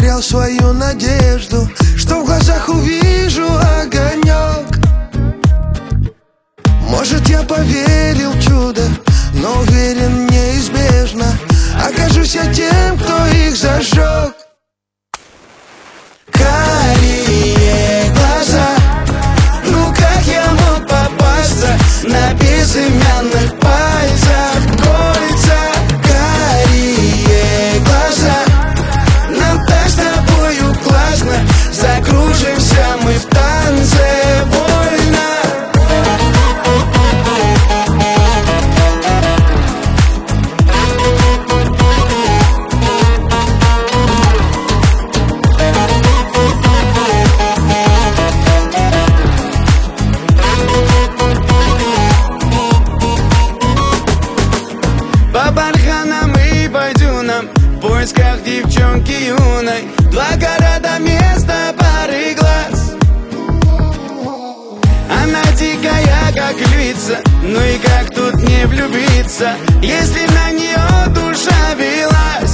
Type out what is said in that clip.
потерял свою надежду, что в глазах увижу огонек. Может, я поверил в чудо, но уверен, неизбежно окажусь я тем, кто их зажег. Карие глаза, ну как я мог попасться на безымянных пальцах кольца? Карие глаза, нам так с тобою классно, закружимся мы в танце вольно. По барханам и по дюнам, в поисках девчонки юной, два города, место, пары глаз. Она дикая, как львица, ну и как тут не влюбиться, если на нее душа велась.